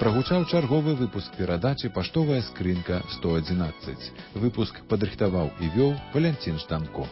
Прагучаў чарговы выпуск перадачы «Паштовая скрынка 111». Выпуск падрыхтаваў і вёў Валянцін Штанко.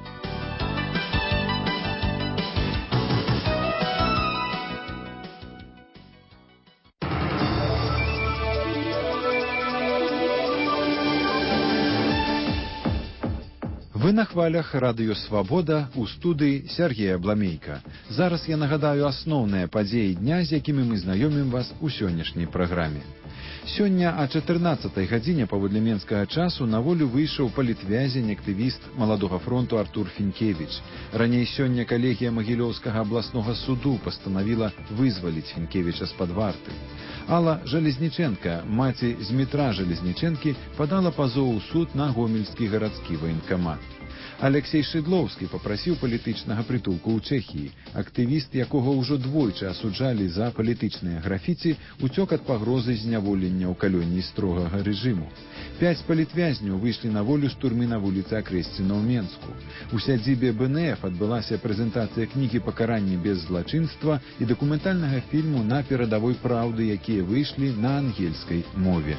Вы на хвалях радыё «Свабода» у студыі Сергея Бламейка. Зараз я нагадаю асноўныя падзеі дня, з якімі мы знаёмім вас у сённяшняй праграме. Сёння о 14-й гадзіне паводле менскага часу на волю выйшаў палітвязень, актывіст Маладога фронту Артур Фінкевіч. Раней сёння калегія Магілёўскага абласнога суду пастанавіла вызваліць Фінкевіча з-пад варты. Алла Жалезніченка, маці Змітра Жалезніченкі, падала пазоў у суд на гомельскі гарадскі ваенкамат. Алексей Шыдлоўскі папрасіў палітычнага прытулку ў Чэхіі. Актывіст, якога ўжо двойчы асуджалі за палітычныя графіці, уцёк ад пагрозы зняволення ў калоніі строгага рэжыму. 5 палітвязняў выйшлі на волю з турмы на вуліцы Акрэсціна ў Менску. У сядзібе БНФ адбылася прэзентацыя кнігі «Пакаранне без злачынства» і дакументальнага фільму «На перадавой праўды», якія выйшлі на ангельскай мове.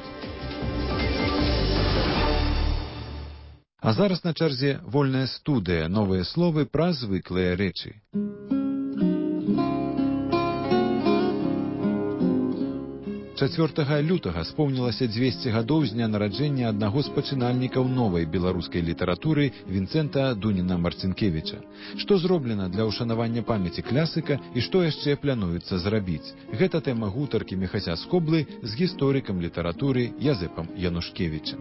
А зараз на чарзе вольная студыя, новыя словы пра звыклыя рэчы. 4 лютага споўнілася 200 гадоў з дня нараджэння аднаго з пачынальнікаў новай беларускай літаратуры Вінцэнта Дуніна-Марцінкевіча. Што зроблена для ўшанавання памяці класіка і што яшчэ плануецца зрабіць? Гэта тэма гутаркі Міхася Скоблы з гісторыкам літаратуры Язэпам Янушкевічам.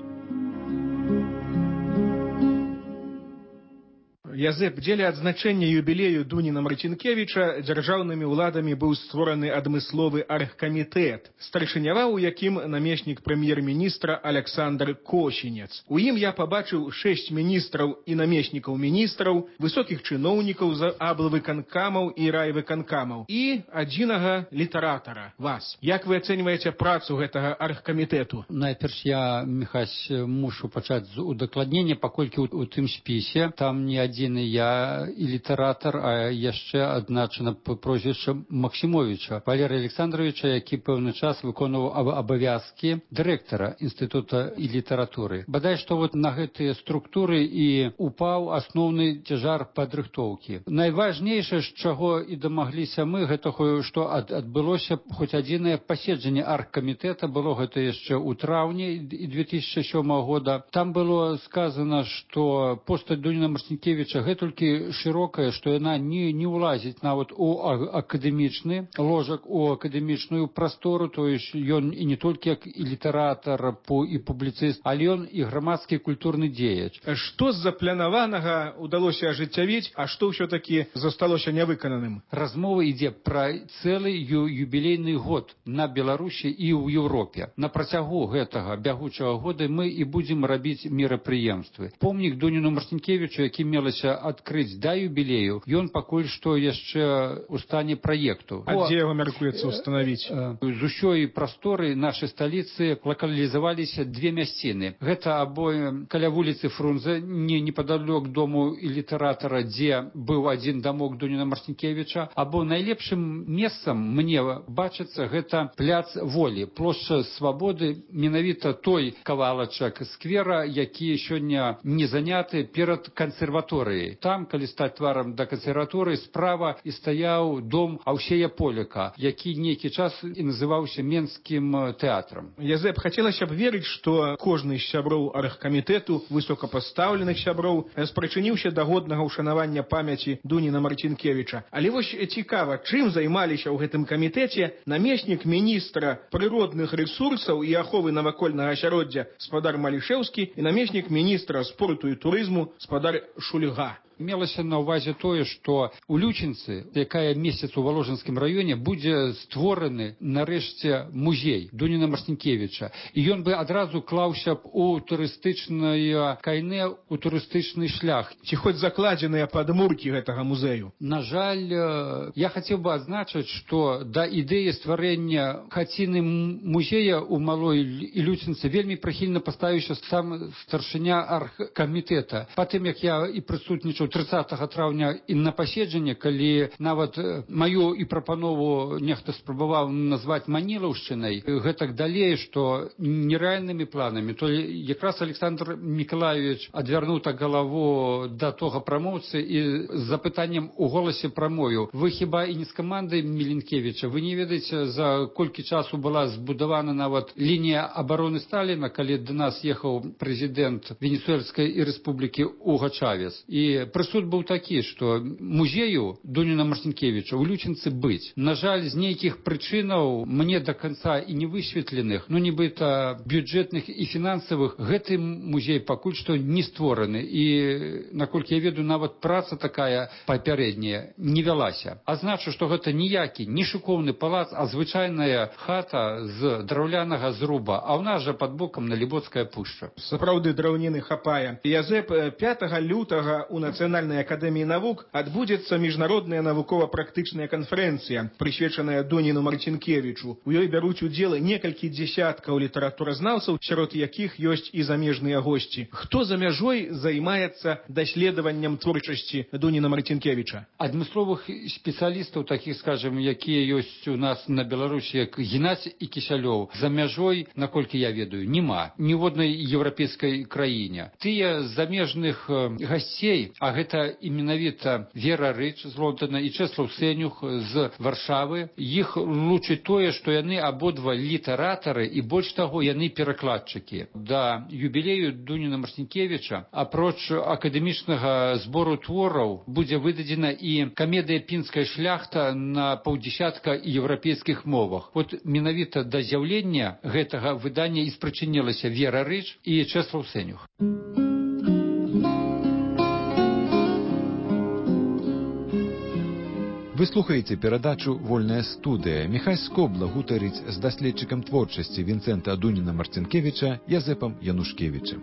Язэп, дзеля адзначэння юбілею Дуніна-Марцінкевіча дзяржаўнымі ўладамі быў створаны адмысловы аргкамітэт, старшыняваў у якім намеснік прэм'ер-міністра Аляксандр Косінец. У ім я пабачыў 6 міністраў і намеснікаў міністраў, высокіх чыноўнікаў з аблвыканкамаў і райвыканкамаў і адзінага літаратара, вас. Як вы ацэньваеце працу гэтага аргкамітэту? Найперш я, Міхась, мушу пачаць з удакладнення, паколькі у тым спісе там не адзін я і літаратар, а яшчэ адзначана прозвішча Максімовіча Валерыя Александровича, які пэўны час выконваў абавязкі дырэктара Інстытута і літаратуры. Бадай, што на гэтыя структуры і упаў асноўны цяжар падрыхтоўкі. Найважнейшае, з чаго і дамагліся мы, гэта што адбылося хоць адзінае паседжанне аргкамітэта, было гэта яшчэ ў траўні 2007 года. Там было сказана, што постаць Дуніна-Марцінкевіча гэтулькі шырокая, што яна не ўлазіць нават у акадэмічны ложак, у акадэмічную прастору, то есть ён і не толькі як і літаратар, і публіцыст, але ён і грамадскі культурны дзеяч. Што з запланаванага ўдалося ажыццявіць, а што ўсё-такі засталося нявыкананым? Размова ідзе пра цэлы юбілейны год на Беларусі і ў Еўропе. На працягу гэтага бягучага года мы і будзем рабіць мерапрыемствы. Помнік Дуніну-Марцінкевічу, які мелася адкрыць да юбілею, ён пакуль што яшчэ ў стане праекту. А дзе яго мяркуецца ўстанавіць? З усёй прасторы нашай сталіцы лакалізаваліся 2 мясціны. Гэта або каля вуліцы Фрунзе, непадалёк дому і літаратара, дзе быў адзін дамок Дуніна-Марцінкевіча, або найлепшым месцам мне бачыцца гэта пляц Волі, плошча Свабоды, менавіта той кавалачак сквера, які сёння не заняты перад кансерваторыяй. Там, калі стаць тварам да кансерваторыі, справа і стаяў дом Аўсея Поляка, які нейкі час і называўся Менскім тэатрам. Язэп, хацелася б верыць, што кожны з сяброў аргкамітэту, высокапастаўленых сяброў, спрычыніўся да годнага ўшанавання памяці Дуніна-Марцінкевіча. Але вось цікава, чым займаліся ў гэтым камітэце намеснік міністра прыродных рэсурсаў і аховы навакольнага асяроддзя спадар Малішэўскі і намеснік міністра спорту і турызму спадар Шульга. Мелася на ўвазе тое, што у Лючынцы, якая месяц у Валожынскім раёне, будзе створаны нарэшце музей Дуніна-Марцінкевіча. І ён бы адразу клаўся б у турыстычнае кайне, у турыстычны шлях. Ці хоць закладзеныя падмуркі гэтага музею? На жаль, я хацеў бы адзначыць, што да ідэі стварэння хаціны музея ў Малой Лючынцы вельмі прыхільна паставіўся сам старшыня аргкамітэта. Па тым, як я і прысутнічаў выйшаў 30 траўня і на паседжанне, калі нават маю і прапанову нехта спрабаваў назваць манілаўшчынай, гэтак далей, што нерэальнымі планамі, то якраз Александр Миколаевич адвярнуў так галаву да тога прамоўцы і з запытаннем у голасе прамою: вы хіба і не з камандай Міленкевіча? Вы не ведаеце, за колькі часу была збудавана нават лінія абароны Сталіна, калі да нас ехаў прэзідэнт Венесуэльскай рэспублікі Уга Чавес. І прысуд быў такі, што музею Дуніна Марцінкевіча ў Лючынцы быць. На жаль, з нейкіх прычынаў, мне да канца і не высветленых, ну нібыта бюджэтных і фінансавых, гэты музей пакуль што не створаны. І, наколькі я ведаю, нават праца такая папярэдняя не вялася. А значу, што гэта ніякі, не шыкоўны палац, а звычайная хата з драўлянага зруба, а ў нас жа пад бокам Налібоцкая пушча. Сапраўды драўніны хапае. Язэп, 5 лютага ў Нацыянальнай акадэміі навук адбудзецца міжнародная навукова-практычная канферэнцыя, прысвечаная Дуніну Марцінкевічу. У ёй бяруць удзел некалькі дзесяткаў літаратуразнаўцаў, сярод якіх ёсць і замежныя госці. Хто за мяжой займаецца даследаваннем творчасці Дуніна Марцінкевіча? Адмысловых спецыялістаў, такіх, скажем, якія ёсць у нас на Беларусі, як Геннадзь і Кісялёў, за мяжой, наколькі я ведаю, няма ні в однай еўрапейскай краіне. Тыя замежных гасцей, а гэта і менавіта Вера Рыч з Лондона і Чэслаў Сенюх з Варшавы, іх лучыць тое, што яны абодва літаратары і больш таго, яны перакладчыкі. Да юбілею Дуніна Марцінкевіча, апроч акадэмічнага збору твораў, будзе выдадзена і камедыя «Пінская шляхта» на паўдзесятка еўрапейскіх мовах. Вот менавіта да з'яўлення гэтага выдання і спрычынілася Вера Рыч і Чэслаў Сенюх. Вы слухаеце перадачу «Вольная студыя». Міхась Скобла гутарыць з даследчыкам творчасці Вінцэнта Дуніна Марцінкевіча Язэпам Янушкевічам.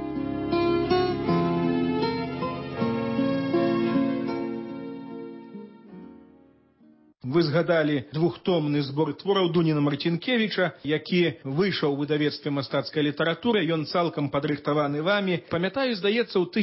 Вы згадалі двухтомны збор твораў Дуніна Марцінкевіча, які выйшаў у выдавецтве мастацкай літаратуры. Ён цалкам падрыхтаваны вамі. Памятаю, здаецца, у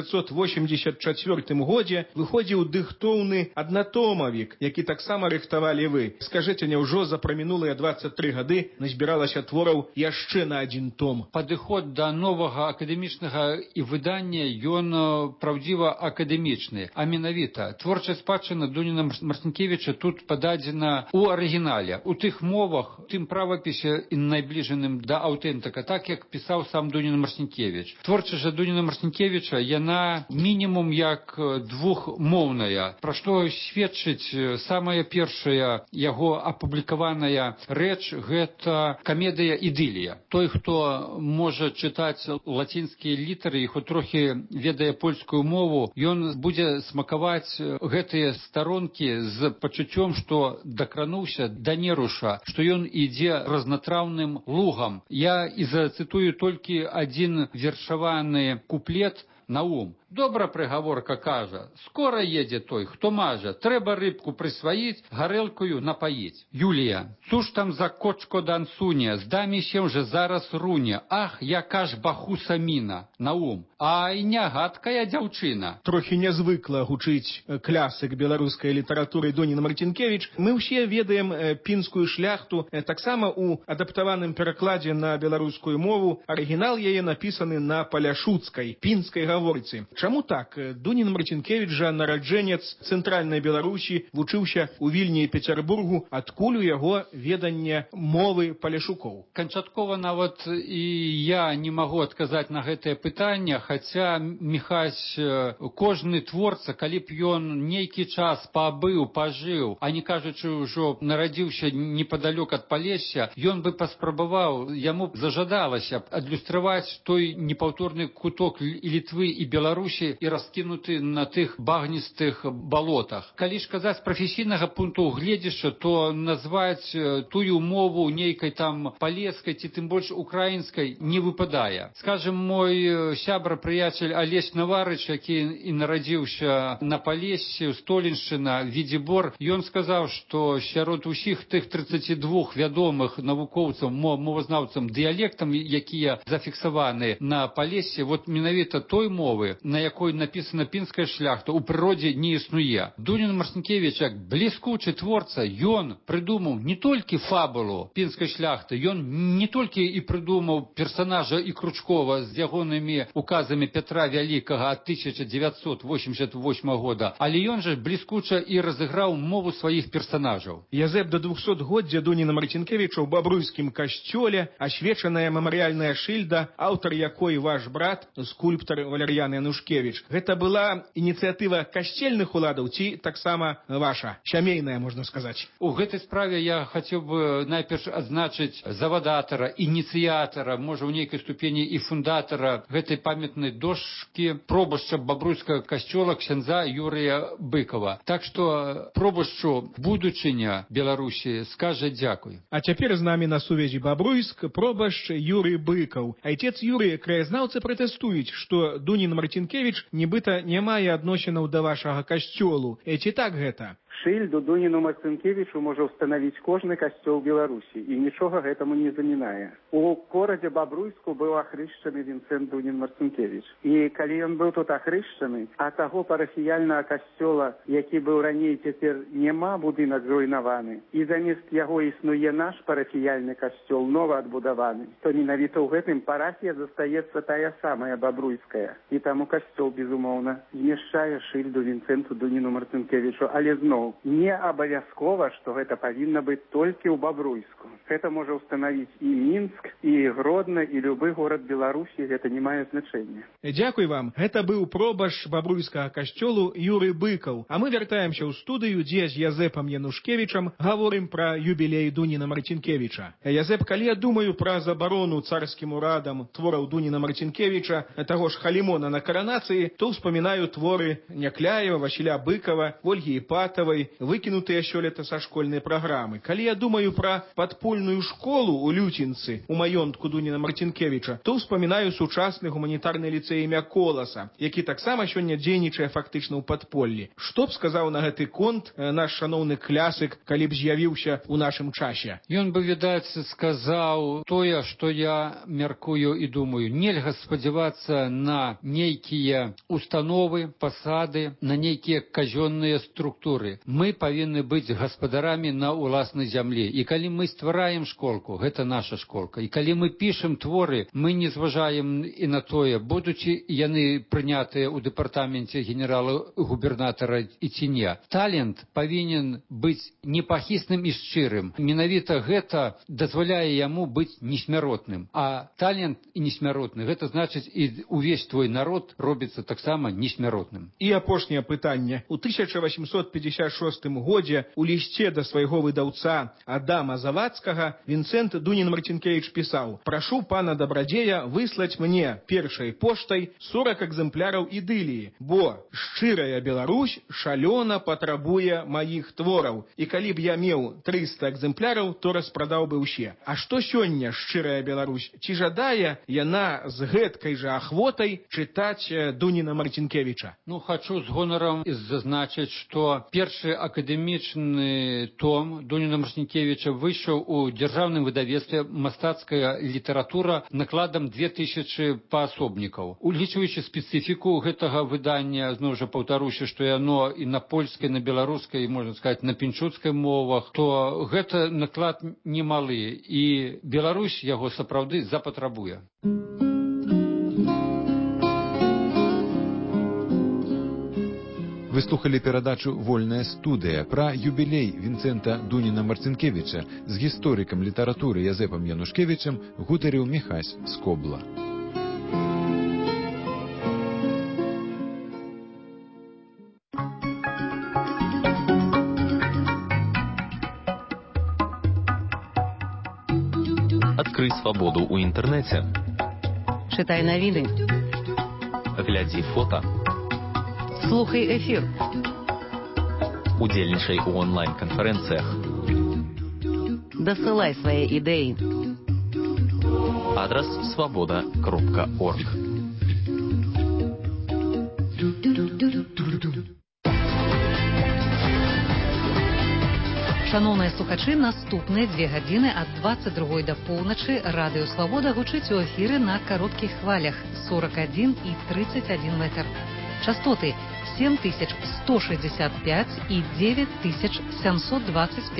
1984 годзе выходзіў дыхтоўны аднатомавік, які таксама рыхтавалі вы. Скажыце, няўжо за прамінулыя 23 гады назбіралася твораў яшчэ на адзін том? Падыход да новага акадэмічнага і выдання, ён праўдзіва акадэмічны. А менавіта творчая спадчына Дуніна Марцінкевіча тут пададзена ў арыгінале, у тых мовах, тым правапісе найбліжаным да аўтэнтыка, так як пісаў сам Дунін Марцінкевіч. Творчасць жа Дуніна Марцінкевіча, яна мінімум як двухмоўная, пра што сведчыць самая першая яго апублікаваная рэч, гэта камедыя «Ідылія». Той, хто можа чытаць лацінскія літары і хоць трохі ведае польскую мову, ён будзе смакаваць гэтыя старонкі з пачуццём, што дакрануўся да неруша, што ён ідзе разнатраўным лугам. Я і зацытую толькі адзін вершаваны куплет на ум. Добра прыгаворка кажа: скора едзе той, хто мажа, трэба рыбку прысваіць, гарэлкаю напаіць. Юлія: цуж там за кочко дансуне, здамі się, że zaraz руне, ах, яка ж бахуса міна. На ум: ай, нягадкая дзяўчына. Трохі нязвыкла гучыць клясык беларускай літаратуры Дуніна Марцінкевіч. Мы ўсе ведаем «Пінскую шляхту», таксама у адаптаваным перакладзе на беларускую мову. Арыгінал яе напісаны на паляшуцкай, пінскай гаворцы. Чаму так? Дунін Марцінкевіч жа нараджэнец цэнтральнай Беларусі, вучыўся ў Вільні і Пецярбургу. Адкуль у яго веданне мовы паляшукоў? Канчаткова нават і я не магу адказаць на гэтае пытанне, хаця, Міхась, кожны творца, калі б ён нейкі час пабыў, пажыў, а не кажучы ўжо нарадзіўся непадалёк ад Палесся, ён бы паспрабаваў, яму зажадалася адлюстраваць той непаўторны куток і Літвы, і Беларусі, і раскінуты на тых багністых балотах. Калі ж казаць з прафесійнага пункту гледзяшча, то назваць тую мову нейкай там палескай ці тым больш украінскай не выпадае. Скажем, мой сябра, прыяцель Алесь Наварыч, які і нарадзіўся на Палессі, Століншчына, Відзібор, ён сказаў, што сярод усіх тых 32 вядомых навукоўцаў, мовазнаўцам, дыялектам, якія зафіксаваны на Палессі, вот менавіта той мовы, на на якой напісана пінская шляхта, у прыродзе не існуе. Дунін Марцінкевіч, як бліскучы творца, ён прыдумаў не толькі фабулу пінскай шляхты, ён не толькі і прыдумаў персонажа і Кручкова з ягонымі указамі Петра Вялікага ад 1988 года, але ён жа бліскуча і разыграў мову сваіх персонажаў. Язэп да 200-годдзя Дуніна Марцінкевіча ў бабруйскім касцёле, асвечаная мемарыяльная шыльда, аўтар якой ваш брат, скульптар Валер'ян Янушкевіч. Гэта была ініцыятыва касцельных уладаў ці таксама ваша, сямейная, можна сказаць? У гэтай справе я хацеў бы найперш адзначыць завадатара, ініцыятара, можа ў нейкай ступені і фундатара гэтай памятнай дошкі пробашча бабруйскага касцёла ксяндза Юрыя Быкова. Так што пробашчу будучыня Беларусі скажа дзякуй. А цяпер з намі на сувязі Бабруйск пробашч Юрый Быкаў. Айцец Юрый, краязнаўцы пратэстуюць, што Дунін Марцінкевіч нібыта не мае адносінаў да вашага касцёлу. Ці так гэта? Шыльду Дуніну Марцінкевічу можа ўстанавіць кожны касцёл Беларусі, і нічога гэтаму не замінае. У горадзе Бабруйску быў ахрышчаны Вінцэнт Дунін Марцінкевіч. І калі ён быў тут ахрышчаны, а таго парафіяльнага касцёла, які быў раней, цяпер няма, будынак зруйнаваны, і замест яго існуе наш парафіяльны касцёл, нова адбудаваны, то менавіта ў гэтым парафія застаецца тая самая бабруйская. І таму касцёл, безумоўна, змяшчае шыльду Вінцэнту Дуніну Марцінкевічу, але зноў не абавязкова, што гэта павінна быць толькі ў Бабруйску. Гэта можа ўстанавіць і Мінск, і Гродна, і любы горад Беларусі, гэта не мае значэння. Дзякуй вам. Гэта быў пробашч бабруйскага касцёлу Юрый Быкаў. А мы вяртаемся ў студыю, дзе з Язэпам Янушкевічам гаворым пра юбілей Дуніна Марцінкевіча. Язэп, калі я думаю пра забарону царскім урадам твораў Дуніна Марцінкевіча, таго ж Халімона на каранацыі, то ўспамінаю творы Някляева, Васіля Быкава, Ольгі Іпатавай, выкінутыя сёлета са школьнай праграмы. Калі я думаю пра падпольную школу ў Люцінцы, у маёнтку Дуніна Марцінкевіча, то ўспамінаю сучасны гуманітарны ліцэй імя Коласа, які таксама сёння дзейнічае фактычна ў падполлі. Што б сказаў на гэты конт наш шаноўны клясык, калі б з'явіўся ў нашым часе? Ён бы, відаць, сказаў тое, што я мяркую і думаю. Нельга спадзявацца на нейкія установы, пасады, на нейкія казённыя структуры. Мы павінны быць гаспадарамі на ўласнай зямлі. І калі мы ствараем школку, гэта наша школка. І калі мы пішам творы, мы не зважаем і на тое, будучы яны прынятыя ў дэпартаменце генерала-губернатара і ці не. Талент павінен быць непахісным і шчырым. Менавіта гэта дазваляе яму быць несмяротным. А талент і несмяротны, гэта значыць і увесь твой народ робіцца таксама несмяротным. І апошняе пытанне. У 1856 годзе у лісце да свайго выдаўца Адама Завадскага Вінцэнт Дунін Марцінкевіч пісаў: «Прашу пана дабрадзея выслаць мне першай поштай 40 экземпляраў ідыліі, бо шчырая Беларусь шалёна патрабуе маіх твораў, і калі б я меў 300 экземпляраў, то распрадаў бы ўсе». А што сёння шчырая Беларусь? Ці жадае яна з гэткай жа ахвотай чытаць Дуніна Марцінкевіча? Хачу з гонарам зазначыць, што першы акадэмічны том Дуніна Марцінкевіча выйшаў у дзяржаўным выдавецтве «Мастацкая літаратура» накладам 2000 паасобнікаў. Улічваючы спецыфіку гэтага выдання, зноў жа паўтаруся, што яно і на польскай, на беларускай, можна сказаць, на пінчуцкай мовах, то гэта наклад немалы, і Беларусь яго сапраўды запатрабуе. Вы слухали перадачу «Вольная студыя» пра юбілей Вінцэнта Дуніна Марцінкевіча. З гісторыкам літаратуры Язэпам Янушкевічам гутарыў Міхась Скобла. Открой свободу у интернете. Читай новини. Гляди фото. Слухай ефір. Удельничай у онлайн-конференціях. Досилай свої ідеї. Адрес svoboda.org. Шановныя слухачы, наступныя 2 гадзіны ад 22 да поўначы радыё Свабода гучыць у эфіры на кароткіх хвалях 41 і 31 метр. Частоты 7165 і 9725